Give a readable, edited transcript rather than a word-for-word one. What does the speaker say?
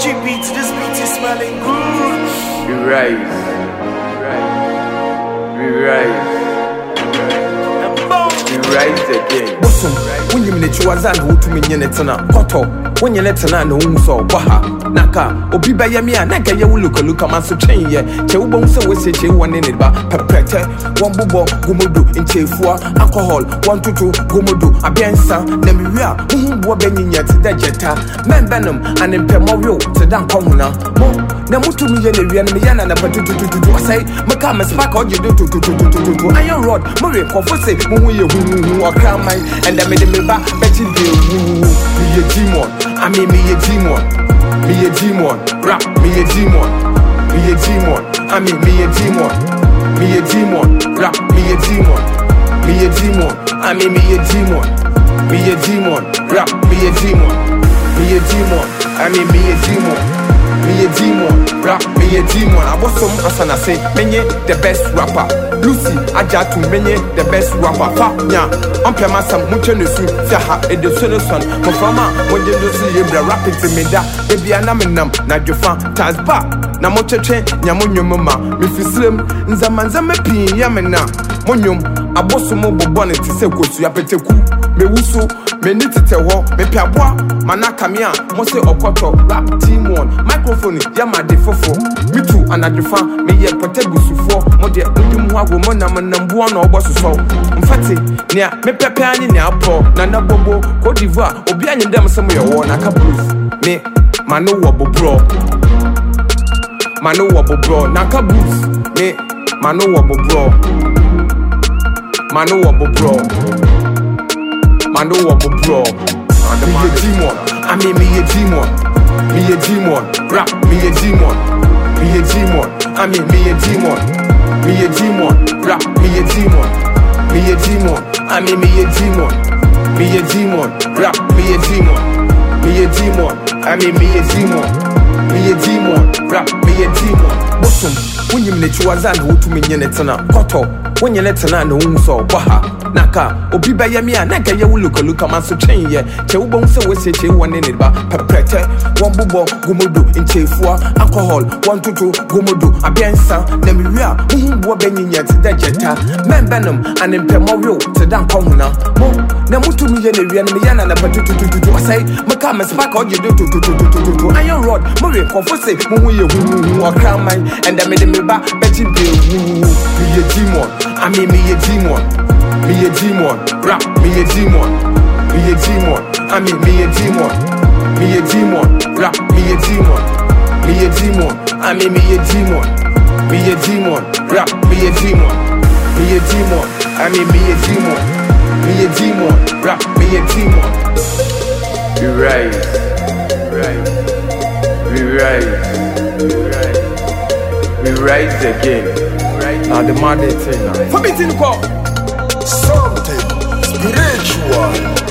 OG beats, this beat is smelling good. We rise, we rise, we rise again. Bosom, when you minute you was an who to me yenetana, Poto, when you let an unknown so Baha, Naka, Obiba Yamia, Naka, you look a man so chain ye, Chewbon so we say one in it, but Pepete, one bubo, Gumudu, in Chefua, alcohol, 1 to 2, Gumudu, Abiansa, Nemia, who were bending yet, the jetta, Man Benham, and in Pemorio, to Dan Comuna, Mo, Namutu Millian, and a potato to say, Macam, spark all you do to Iron Rod, Murray, Confuse, who are crown mine, and I made me back, betting you, me a G1, I mean me a G1, me a G1, rap, me a G1, me a G1, I mean me a G1, me a G1, rap, me a G1, me a G1, I mean me a G1, me a G1, rap, me a G1, me a G1, I mean me a G1. Me a G1, rap, me a G1. I was some asana say, menye the best rapper. Lucy, Ajatu, menye the best rapper. Fa, nya, ampia masa mucho nesu, saha, e de solution. Mofama, mwenye dosi yebra rap it me da. Ebi anamenam, na jofa, tazba. Na moche chen, nyamunyo mama. Mifislim, nzamanzame pi yamena. Monyum, abosu mo bobone tise kosu ya peteku. Me wusu, me nitite wo, me piabwa. Manaka mia, mose okoto, rap team one. Microphone, yama de fofo. Me too, anadefa, me ye potebu sufo. Mode, mwago mona manambuwa na obosu so. Mfati, nia, me pepe ani ni apo. Nana bobo, Côte d'Ivoire, obi anyi dem se mo ye wo na ka blues. Me, mano wabo bro. Mano wabo bro, na ka blues. Me, mano wabo bro. Mano wabo bro. Mano wabo bro. Me a G1, I mean me a G1, me a G1, rap, me a G1, me a G1, I mean me a G1, me a G1, rap, me a G1, me a G1, I mean me a G1, me a G1, rap, me a G1, me a G1, I mean me a G1, me a G1, rap, me a G1. Bosom, when you minute you was an who to me yenetana, Poto, when you let an unknown so Baha. Naka, Obiba Yamia, Naka, you look a man so chain ye, Chewbon so we say one in it, but Pepete, one bubo, Gumudu, in Chefua, alcohol, 1 to 2, Gumudu, Abiansa, Nemia, who were bending yet, the jetta, Man Benham, and in Pemorio, to Dan Comuna, Mo, Namutu Millian, and a potato to say, Macam, spark all you do to Iron Rod, Murray, Confuse, who are crown mine, and I made me back, betting you, me a G1, I mean me a G1. Me a G1, rap, me a G1, me a G1, I mean me a G1, me a G1, rap, me a G1, me a G1, I mean me a G1, me a G1, rap, me a G1, me a G1, I mean me a G1, me a G1, rap, me a G1. We rise, we rise, we rise again. Now the man they say now. Something spiritual.